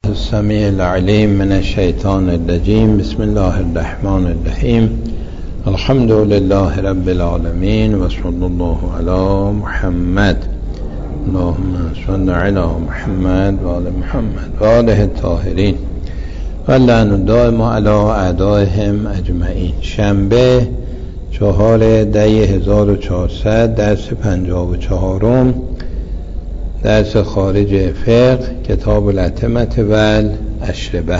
السمیع العلیم من الشیطان الرجیم. بسم الله الرحمن الرحیم. الحمد لله رب العالمین و صلی الله علی محمد. اللهم صل علی محمد و آل محمد و آله الطاهرین و لعن دائم علی اعدائهم اجمعین. شنبه 4/10/1400 درس 54 درس خارج فقه کتاب الاتمه و الاشربه.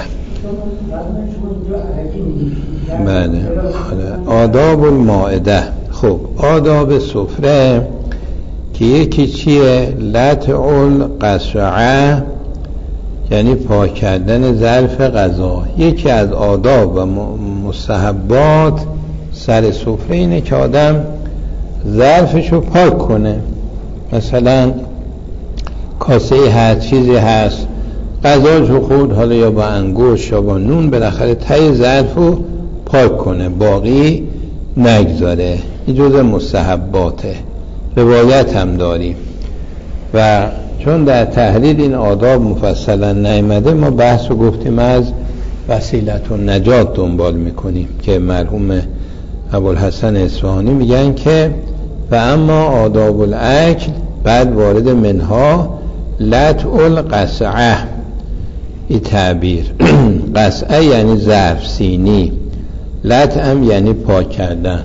بله. آداب المائده. خب آداب سفره که یکی چیه؟ لطع القصعه یعنی پاک کردن ظرف غذا. یکی از آداب و مستحبات سر سفره اینه که آدم ظرفشو پاک کنه. مثلا کاسه هر چیزی هست غذاشو خورد، حالا یا با انگشت یا با نون، بالاخره ته ظرفو پاک کنه، باقی نگذاره. این جزء مستحباته. روایت هم داریم و چون در تحریر این آداب مفصلا نیامده ما بحث رو گفتیم از وسیلت النجات دنبال میکنیم که مرحوم ابوالحسن اصفهانی میگن که و اما آداب الاکل بعد وارد منها لطع القصعه. این تعبیر قصعه یعنی ظرف، سینی. لطع یعنی پاک کردن.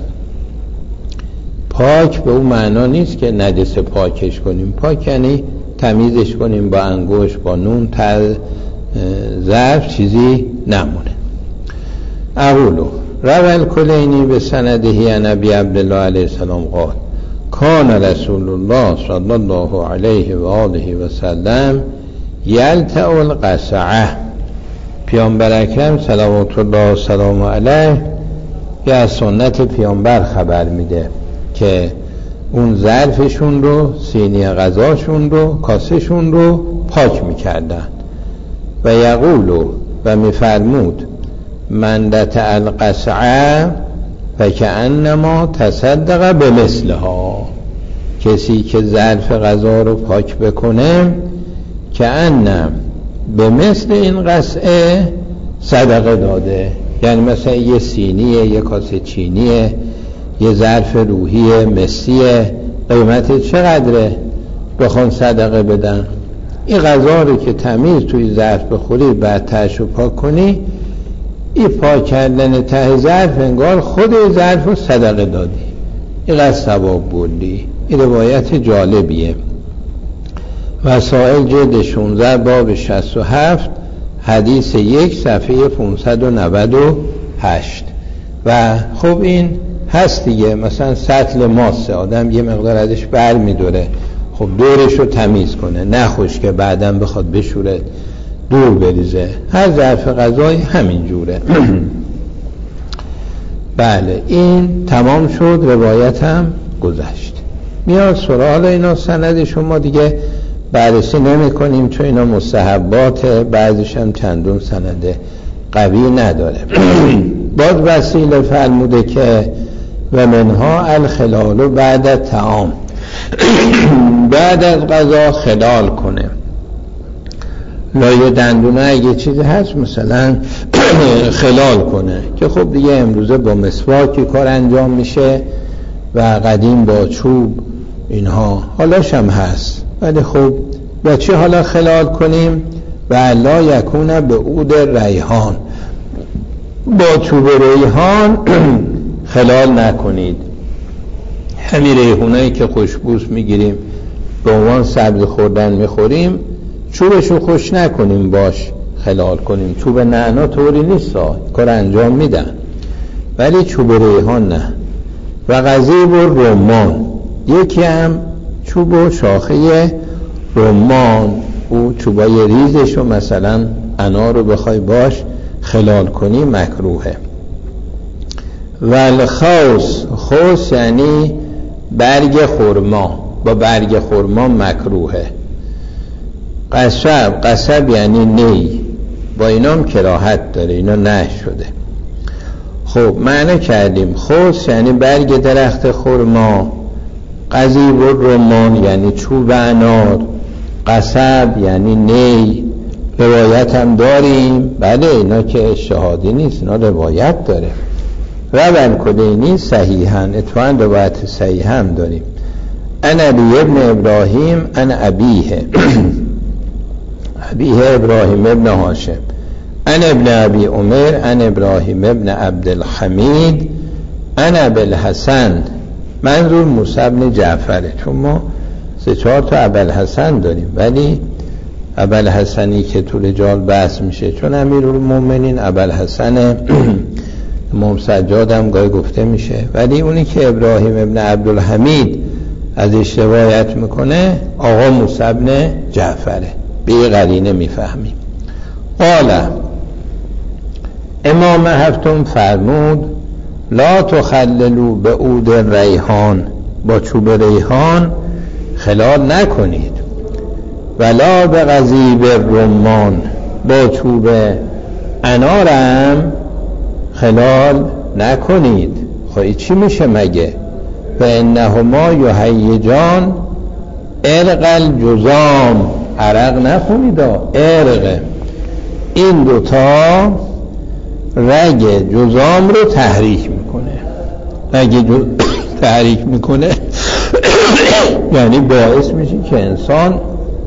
پاک به اون معنا نیست که نجس پاکش کنیم. پاک یعنی تمیزش کنیم با انگشت، با نون، تا ظرف چیزی نمونه. اولو روى الکلینی به سنده عن ابی عبدالله علیه السلام قال کان رسول الله صلی الله علیه و آله و سلم یلطع القصعه. پیامبر اکرم صلوات الله و سلام علیه یا از سنت پیامبر خبر میده که اون ظرفشون رو، سینی غذاشون رو، کاسهشون رو پاک میکردن. و یقولو و میفرمود من لطع القصعه و کأنما تصدق به مثلها. کسی که ظرف غذا رو پاک بکنه کأنم به مثل این قصعه صدقه داده. یعنی مثلا یه سینیه، یه کاسه چینیه، یه ظرف روحیه، مسیه، قیمت چقدره بخوان صدقه بدن. این غذا رو که تمیز توی ظرف بخوری بعد تهش رو پاک کنی، این پاک کردن ته ظرف انگار خود ظرف رو صدقه دادی، اینقدر ثواب بردی. این روایت جالبیه. وسائل جلد 16 باب 67 حدیث 1 صفحه 598. و خب این هست دیگه، مثلا سطل ماسه آدم یه مقدار ازش بر میداره، خب دورش رو تمیز کنه، نخوش که بعداً بخواد بشوره دور بریزه. هر ظرف غذایی همین جوره. بله این تمام شد. روایت هم گذشت. میاد سراغ اینا سند شما دیگه بررسی نمی کنیم چون اینا مستحبات، بعضیش هم چندون سند قوی نداره. باز وسیله فرموده که و منها الخلال بعد الطعام. بعد از غذا خلال کنه. لایه دندونه اگه چیزی هست مثلا خلال کنه که خب دیگه امروزه با مسواک کار انجام میشه و قدیم با چوب اینها حالاش هم هست. ولی خب با چی حالا خلال کنیم؟ و لا یکونه به عود ریحان. با چوب ریحان خلال نکنید. همین ریحونایی که خوشبوست میگیریم به عنوان سبز خوردن میخوریم، چوبشو خوش نکنیم باش خلال کنیم. چوب نعنا طوری نیست، کار انجام میدن، ولی چوب ریحان نه. و قضیب و رمان، یکی هم چوب و شاخه رمان، او چوبای ریزشو مثلا انار رو بخوای باش خلال کنی مکروهه. و الخوص، خوص یعنی برگ خرما، با برگ خرما مکروهه. قصب یعنی نی، با اینا هم کراهت داره، اینا نه شده. خب معنی کردیم. خوص یعنی برگ درخت خرما، قضیب و رمان یعنی چوب انار، قصب یعنی نی، روایت هم داریم. بله اینا که اجتهادی نیست، اینا روایت داره. روى الکلینی صحیحاً، اتفاقاً روایت صحیح هم داریم. ان علی ابن ابراهیم ان ابیه ابراهیم ابن هاشم ان ابن ابی عمر ان ابراهیم ابن عبدالحمید ان ابوالحسن، منظور موسی بن جعفره، چون ما 3-4 تا ابوالحسن داریم، ولی ابوالحسنی که تو رجال بحث میشه چون امیرالمومنین ابوالحسن امام سجاد هم گاهی گفته میشه، ولی اونی که ابراهیم ابن عبدالحمید ازش روایت میکنه آقا موسی بن جعفره. به قرینه میفهمیم. قال امام هفتم فرمود لا تخللوا بعود ریحان، با چوب ریحان خلال نکنید، ولا به قضیب رمان، با چوب انارم خلال نکنید. خواهی چی میشه مگه؟ و انهما یهیجان ارق الجزام، عرق نخونید، ارق، این دوتا رگ جزام رو تحریک میکنه. رگ تحریک میکنه یعنی باعث میشه که انسان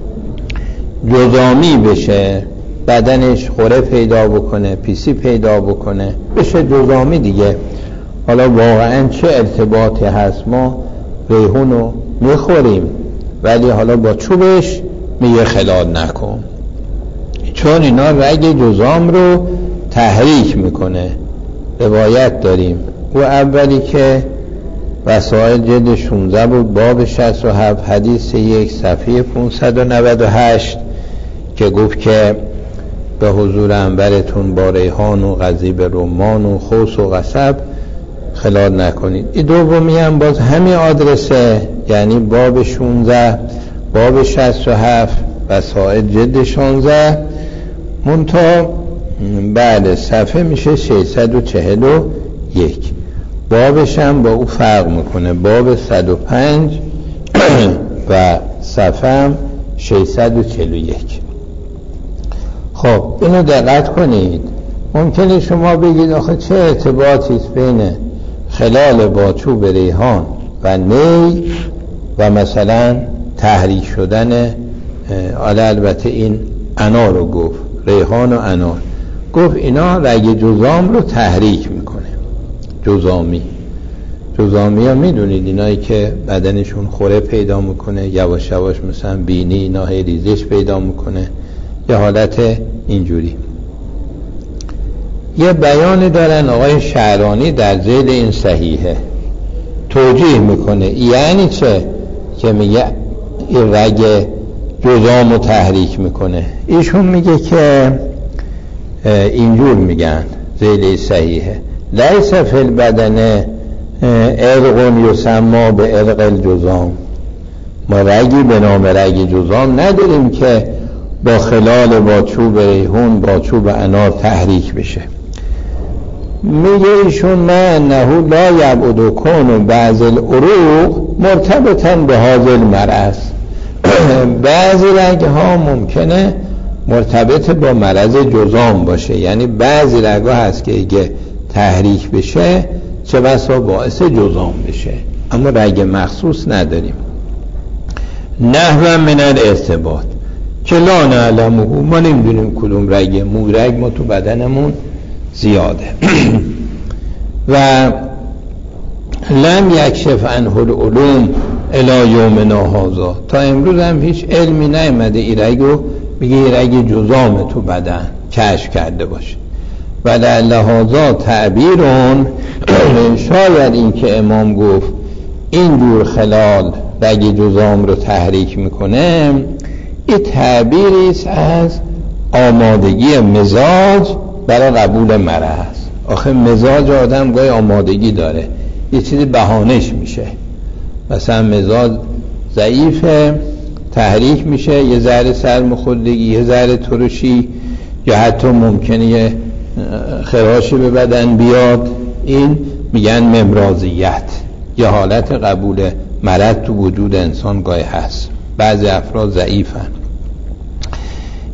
جزامی بشه، بدنش خوره پیدا بکنه، پیسی پیدا بکنه، بشه جزامی دیگه. حالا واقعا چه ارتباطی هست؟ ما ریحون رو میخوریم ولی حالا با چوبش میگه خلال نکن، چون اینا رگ جزام رو تحریک میکنه. روایت داریم او اولی که وسائل جلد 16 بود، باب 67 حدیث 1 صفحه 598 که گفت که به حضور انبرتون با ریحان و قضیب رمان و خوس و قصب خلال نکنید. این دومی هم باز همین آدرسه، یعنی باب 16 باب 67 وسائل جلد 16 منتها بعد صفحه میشه 641. بابش هم با او فرق میکنه، باب 105 و صفحه هم 641. خب اینو دقت کنید. ممکنه شما بگید آخه چه ارتباطی است بین خلال با چوب ریحان و نی و مثلا تحریک شدن، البته این انار رو گفت، ریحان و انار گفت اینا رگ جزام رو تحریک میکنه. جزامی ها میدونید اینایی که بدنشون خوره پیدا میکنه، یواش یواش مثلا بینی اینا ریزش پیدا میکنه، یه حالت اینجوری. یه بیانی دارن آقای شعرانی در ذیل این صحیحه توجیه میکنه یعنی چه که میگه این رگ جزام رو تحریک میکنه. ایشون میگه که اینجور میگن ذیل صحیحه لیس فی البدن ارق یسمى به ارق الجزام، ما رگی به نام رگ جزام نداریم که با خلال با چوب ریحون با چوب انار تحریک بشه. میگه ایشون ما انه لا یبعد کون بعض العروق مرتبطا به هذا المرض، بعضی رگ ها ممکنه مرتبط با مرض جزام باشه، یعنی بعضی رگ ها هست که اگه تحریک بشه چه بسا باعث جزام بشه، اما رگ مخصوص نداریم. نحو من الارتباط که لا نعلمه، ما نمیدونیم کدوم رگ، موی ما تو بدنمون زیاده و لم یکشف عنه العلوم الی یومنا هذا، تا امروز هم هیچ علمی نیامده این رگ رو بگه این رگ جزام تو بدن کشف کرده باشه. و لهذا تعبیرون، شاید این که امام گفت این دور خلال رگ جزام رو تحریک میکنه، این تعبیری است از آمادگی مزاج برای قبول مرض. آخه مزاج آدم گاهی آمادگی داره، یه چیزی بهانش میشه، مثلا مزاج ضعیفه تحریک میشه، یه ذره سرماخوردگی، یه ذره ترشی، یا حتی ممکنه یه خراشی به بدن بیاد، این میگن ممراضیت، یه حالت قبول مرض تو وجود انسان گاهی هست. بعضی افراد ضعیفن.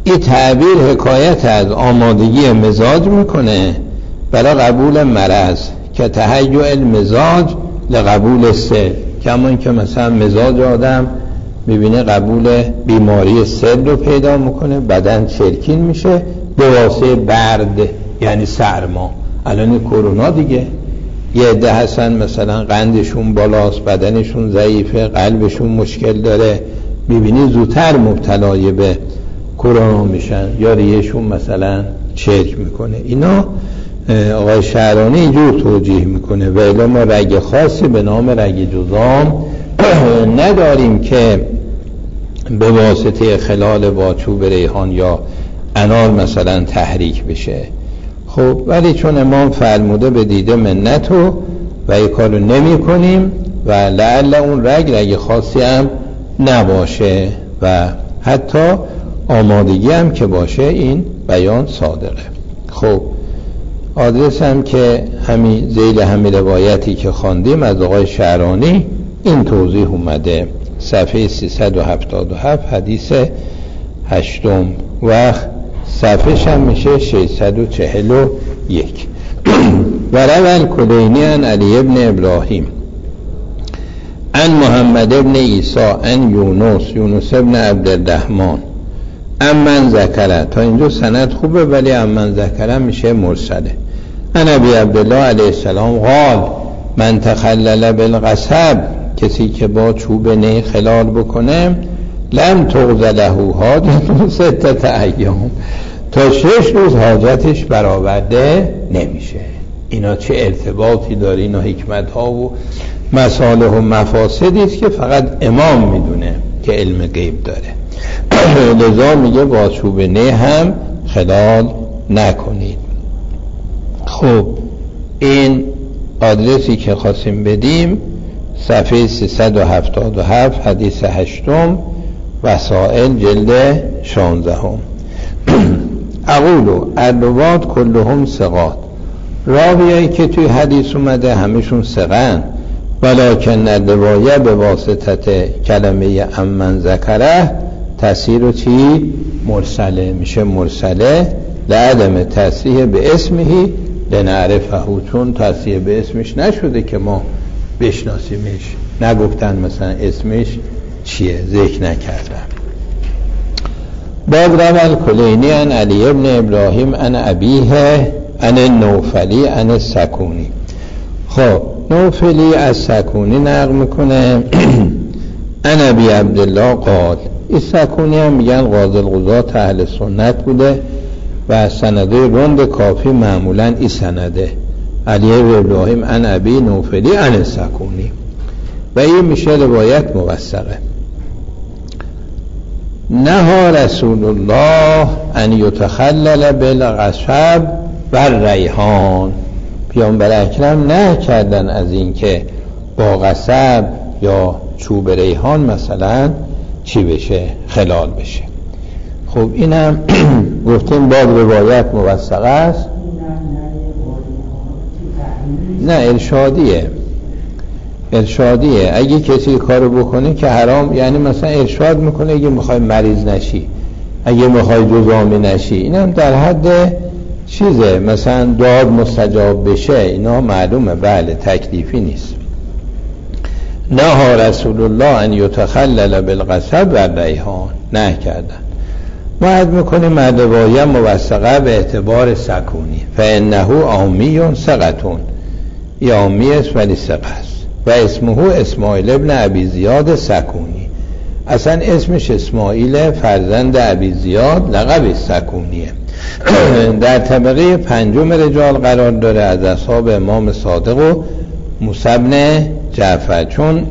این تعبیر حکایت از آمادگی مزاج میکنه برای قبول مرض که تهیع المزاج لقبول سل، کمان که مثلا مزاج آدم میبینه قبول بیماری سل رو پیدا میکنه، بدن چرکین میشه به واسطه برد یعنی سرما. الان کرونا دیگه یه عده هستن مثلا قندشون بالاست، بدنشون ضعیفه، قلبشون مشکل داره، میبینی زودتر مبتلای به کرونا میشن یا ریهشون مثلا چرک میکنه. اینا آقای شعرانی اینجور توجیه میکنه و الا ما رگ خاصی به نام رگ جذام نداریم که به واسطه خلال با چوب ریحان یا انار مثلا تحریک بشه. خب ولی چون امام فرموده به دیده منتو و این کارو نمی کنیم و لعل اون رگ خاصی هم نباشه و حتی آمادگی هم که باشه این بیان صادقه. خب آدرس هم که ذیل همین روایتی که خواندیم از آقای شعرانی این توضیح اومده، صفحه 377 حدیث 8 و صفحه هم میشه 641. و روى الکلینی عن علی ابن ابراهیم عن محمد ابن عیسی عن یونس ابن عبدالرحمن امن ذکره. تا اینجا سند خوبه ولی امن ذکره میشه مرسله. عن ابی عبدالله علیه السلام قال من تخلل بالقصب، کسی که با چوب نی خلال بکنه لم تقض له حاجت 6 ایام، تا 6 روز حاجتش برآورده نمیشه. اینا چه ارتباطی داره؟ اینا حکمت ها و مصالح و مفاسدی است که فقط امام میدونه که علم غیب داره. لذا میگه با چوب نی هم خلال نکنید. خب این آدرسی که خواستیم بدیم صفحه 377 حدیث 8 وسائل جلد 16. اقولو الروات کلهم ثقات، راویایی که توی حدیث اومده همشون ثقن، ولکن الروایه به واسطه کلمه امن ذکره تصحیح چی؟ مرسله میشه. مرسله لعدم تصحیح به اسمهی لنعرفه، چون تصحیح به اسمش نشده که ما بشناسیمش، نگفتن مثلا اسمش چیه، ذکر نکردن. باب روى الکلینی عن علی ابن ابراهیم عن ابیه عن نوفلی عن السکونی. خب نوفلی از سکونی نقل میکنه عن ابی عبدالله قال. این سکونی هم میگن قاضی القضات اهل سنت بوده و سنده رند کافی معمولا این سنده علی ابن ابراهیم عن ابی نوفلی عن السکونی و این میشه روایت موثقه. نهى رسول الله ان یتخلل بالقصب و ریحان، پیامبر اکرم نه کردن از این که با قصب یا چوب ریحان مثلا چی بشه؟ خلال بشه. خب اینم گفتیم باب روایت موثقه است. نه ارشادیه. اگه کسی کارو بکنه که حرام، یعنی مثلا ارشاد میکنه اگه میخوای مریض نشی، اگه میخوای جزامی نشی، اینم در حد چیزه، مثلا دعا مستجاب بشه، اینا معلومه، بله تکلیفی نیست. نهى رسول الله ان یتخلل بالقصب و ریحان، نه کردن. ما میکنیم مدوایه موثقه به اعتبار سکونی، فانه عامی ثقتون، عامی است ولی ثقه است. و اسمه اسماعیل ابن ابی زیاد سکونی، اصلا اسمش اسماعیل فرزند ابی زیاد، لقب سکونیه. در طبقه 5 رجال قرار داره از اصحاب امام صادق و موسی بن جعفر، چون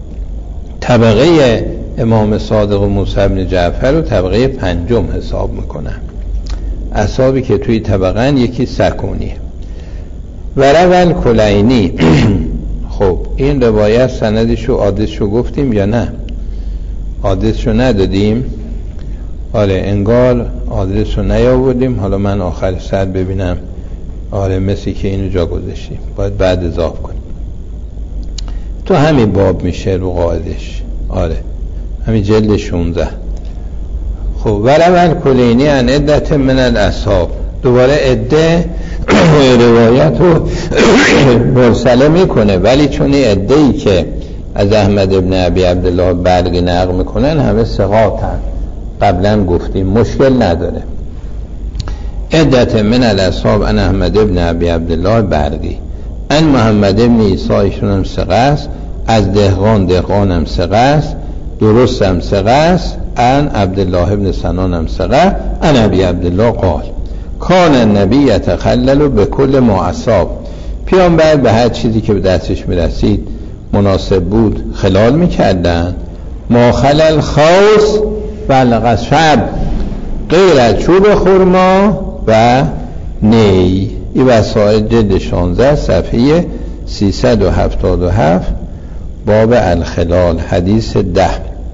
طبقه امام صادق و موسی بن جعفر رو طبقه 5 حساب میکنن. اصحابی که توی طبقه یکی سکونیه. و روى الکلینی. خب این روایت سندشو آدرسشو گفتیم یا نه؟ آدرسشو ندادیم. آره انگار آدرسشو نیاوردیم. حالا من آخر سر ببینم. آره مثل که اینو جا گذاشتیم، باید بعد اضافه کنیم. تو همین باب میشه رو قاعدش. آره همین جلد 16. خب ولو کلینی ان عدت من الاصحاب، دوباره عده روایت رو مرسله میکنه، ولی چون عده‌ای که از احمد ابن ابی عبدالله برگی نقل میکنن همه ثقاتن، قبلا گفتیم مشکل نداره. عدت من الاصحاب ان احمد ابن ابی عبدالله برگی، ان محمد ابن عیسی ایشون هم ثقه است، از دهقان هم ثقه است، درست هم ثقه است، ان عبدالله ابن سنان هم ثقه، ان ابی عبدالله قال کان النبی یتخلل به کل ما اصاب، پیامبر به هر چیزی که به دستش میرسید مناسب بود خلال میکردن، ما خلل خوص و القصب غیر از چوب خرما و نی. این وسائل جلد 16 صفحه 377 باب الخلال حدیث 10.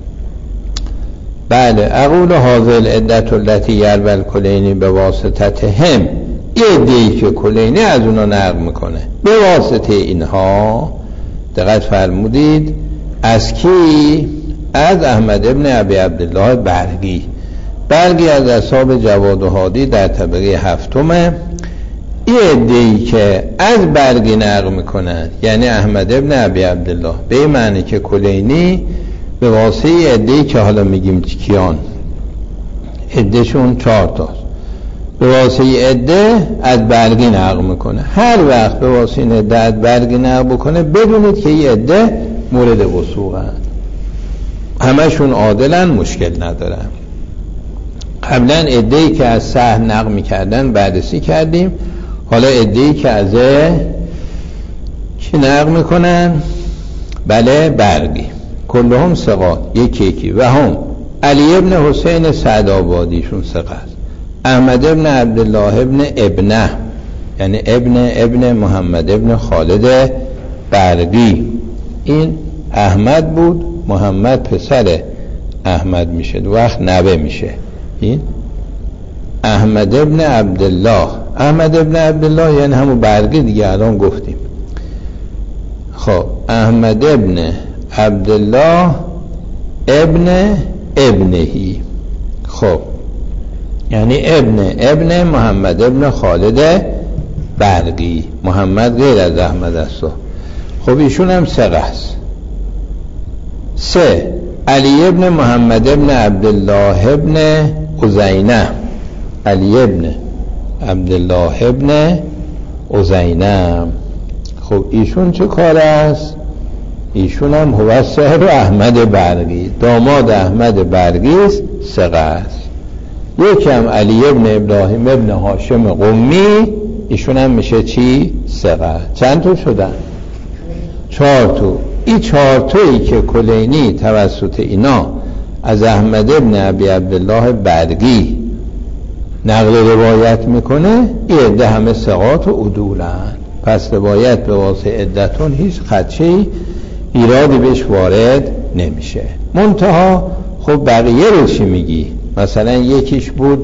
بله اقول هذه العدة التي يروى الكليني بواسطتهم، یه عده‌ای که کلینی از اونا نقل میکنه به واسطه اینها. دقت فرمودید از کی؟ از احمد ابن ابی عبدالله برگی از اصحاب جواد و هادی در طبقه هفتمه. یه عده‌ای که از برگی نقل میکنن یعنی احمد ابن ابی عبدالله، به این معنی که کلینی به واسطه عده‌ای که حالا میگیم کیان، عدهشون 4 تاست، به واسطه عده از برگی نقل میکنه. هر وقت به واسطه عده از برگی نقل بکنه بدونید که یه عده مورد وثوقن، همشون عادلن، مشکل ندارن. قبلا عده‌ای که از سهل نقل میکردن بررسی کردیم، حالا عده‌ای که از کی نقل میکنن؟ بله برگی، کلهم ثقات، یکی و هم علی ابن حسین سعدآبادیشون ثقه است، احمد ابن عبدالله ابن ابنه یعنی ابن محمد ابن خالد برگی، این احمد بود، محمد پسر احمد میشه، دو وقت نوه میشه. این احمد ابن عبدالله یعنی همون برگی دیگه الان گفتیم. خب احمد ابن عبدالله ابنهی، خب یعنی ابن محمد ابن خالد برگی، محمد غیر از احمد است. خب ایشون هم ثقه است. 3 علی ابن محمد ابن عبدالله ابن عزینه، علی ابن عبدالله ابن عزینه. خب ایشون چه کار است؟ ایشون هم هو صاحب احمد برگی، داماد احمد برگی است، ثقه است. یکم علی ابن ابراهیم ابن هاشم قمی، ایشون هم میشه چی؟ ثقه. چند تا شدن؟ 4 تا. این 4 تایی که کلینی توسط اینا از احمد ابن ابی عبدالله برگی نقل روایت میکنه، این عده همه ثقات و عدولن، پس روایت به واسطه عدتون هیچ خدشه‌ای ایرادی بهش وارد نمیشه. منتها خب بقیه رو چی میگی؟ مثلا یکیش بود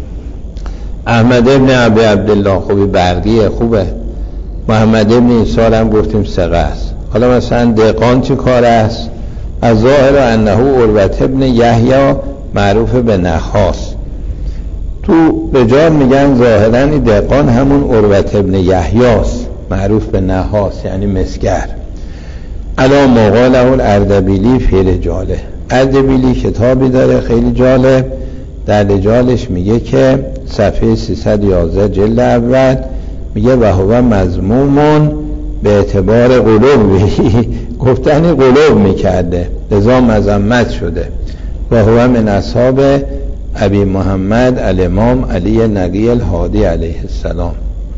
احمد ابن ابی عبدالله، خوبی برگیه، خوبه. محمد ابن عیسی هم گفتیم ثقه است. حالا مثلا دهقان چه کار است؟ از ظاهر انه عروة ابن یحیی معروف به نخاس، تو رجال میگن ظاهرا این دهقان همون عروة ابن یحیی است، معروف به نحاس یعنی مسگر. علا مقاله الاردبیلی فی رجاله، اردبیلی کتابی داره خیلی جالب، در رجالش میگه که صفحه 311 جلد اول میگه و هو مذمومون به اعتبار قلوبی، گفتن قلوب میکرده لذا مذمت شده. و هو من اصحاب ابی محمد الامام علی نقی الهادی علیه السلام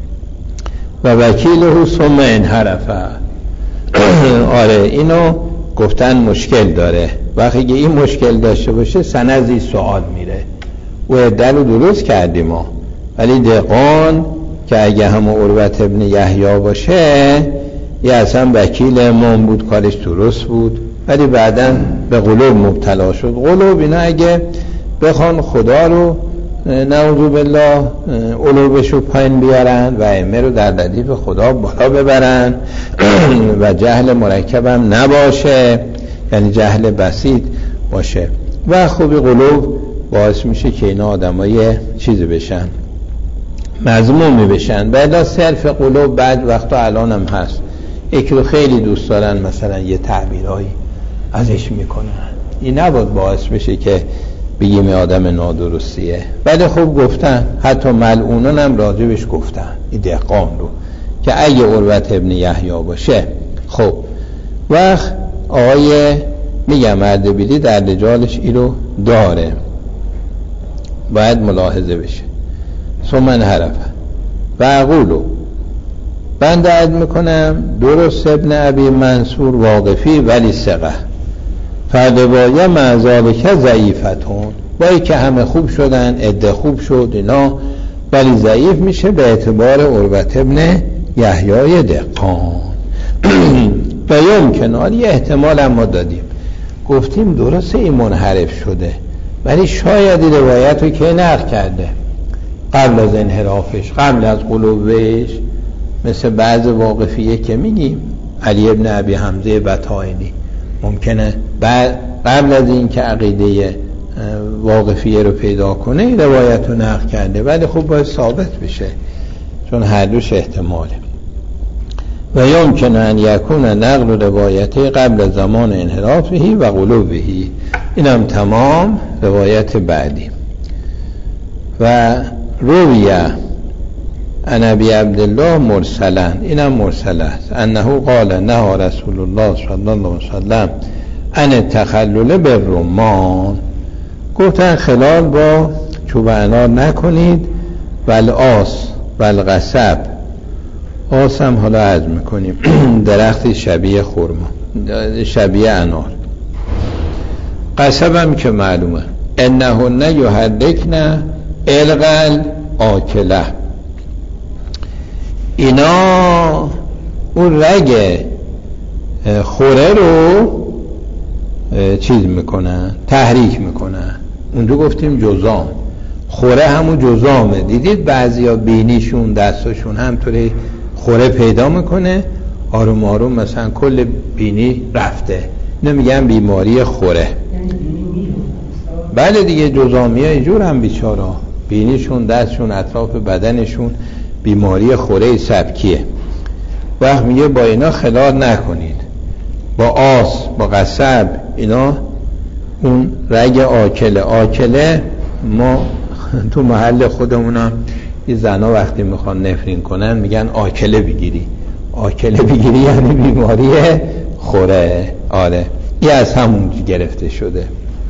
و وکیله ثم انحرفه. آره اینو گفتن مشکل داره، وقتی که این مشکل داشته باشه سندی سوال میره. و عدل رو درست کردیم ما، ولی دهقان که اگه همون عروة ابن یحیی باشه یه اصلا وکیل امام بود، کارش درست بود، ولی بعداً به قلوب مبتلا شد. قلوب اینا اگه بخوان خدا رو نعوذ بالله قلوبش رو پایین بیارن و ائمه رو در ردیف خدا بالا ببرن و جهل مرکب هم نباشه، یعنی جهل بسیط باشه و خوبی قلوب باعث میشه که اینا آدمای چیزی بشن، مذمومی بشن. بعد صرف قلوب بعد وقتا الان هم هست، یکی رو خیلی دوست دارن مثلا یه تعبیرهایی ازش میکنن، این نباید باعث بشه که بگیم آدم نادرستیه. ولی خوب گفتن، حتی ملعونان هم راجبش گفتن این دهقان رو که اگه عروة ابن یحیی باشه. خب وقت آقای میگم اردبیلی در رجالش این رو داره، باید ملاحظه بشه. ثم انحرف و اقولو بند عد میکنم درست ابن ابی منصور واقفی ولی ثقه فروایه مع ذالک ضعیفتون، با که همه خوب شدن، عده خوب شد اینا، ولی ضعیف میشه به اعتبار عروة ابن یحیی دهقان. و یمکن یه احتمال هم ما دادیم، گفتیم درسته این منحرف شده ولی شاید این روایت رو که نقل کرده قبل از انحرافش، قبل از قلوبش، مثل بعض واقفیه که میگیم علی ابن ابی حمزه بطائنی ممکنه قبل از این که عقیده واقفیه رو پیدا کنه این روایت رو نقل کرده، ولی خب باید ثابت بشه چون هر دوش احتماله. و یمکن ان یکون نقل روایته قبل زمان انحرافه و قلوبه، اینم تمام روایت بعدی. و رویه عن ابی عبدالله مرسلا، اینم مرسل است، انه قال نهى رسول الله صلی الله علیه وسلم عن التخلل بالرمان، گفتن خلال با چوب انار نکنید، والآس والقصب، آس هم حالا عرض میکنیم درخت شبیه خرما، شبیه انار، قصب هم که معلومه، انهن یحرکن القل آکله، اینا اون رگ خوره رو چیز میکنن، تحریک میکنن. اونجا گفتیم جزام، خوره همون جزامه، دیدید بعضی ها بینیشون دستاشون همطوری خوره پیدا میکنه، آروم آروم مثلا کل بینی رفته، اینو میگن بیماری خوره. بله دیگه جزامی ها اینجور هم بیچارا، بینیشون دستشون اطراف بدنشون بیماری خوره سبکیه. وقت میگه با اینا خلال نکنید، با آس با قصب اینا، اون رگ آکله ما تو محل خودمونم این زنا وقتی میخوان نفرین کنن میگن آکله بگیری یعنی بیماری خوره. آره این از همون گرفته شده.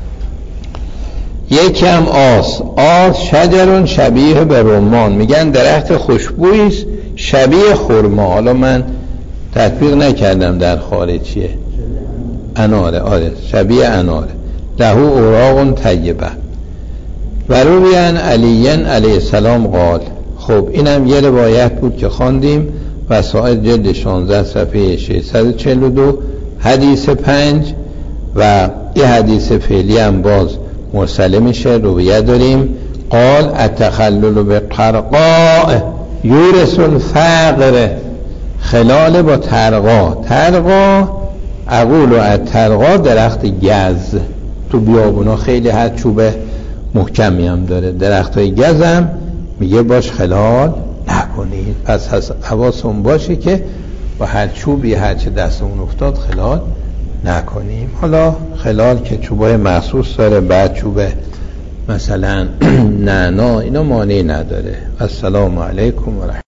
یکم آس شجرون شبیه به رمان، میگن درخت خوشبویی شبیه خرما. حالا من تطبیق نکردم در خارجیه، اناره، آره شبیه اناره، له اوراق طیبه. و رویان علیین علیه السلام قال. خب اینم یه روایت بود که خواندیم، وسائل جلد 16 صفحه 642 حدیث 5. و این حدیث فعلی هم باز مرسله میشه، رویه داریم. قال التخلل بقرقاء یورث الفقر، خلال با ترقا اقول و الترقا درخت گز، تو بیابونا خیلی هر چوب محکمی هم داره، درخت های گز هم میگه باش خلال نکنید. پس حواسون باشه که با هر چوبی هر چه دستمون افتاد خلال نکنیم. حالا خلال که چوبای مخصوص داره، بعد چوب مثلا نعنا اینا مانعی نداره. السلام علیکم و رحمت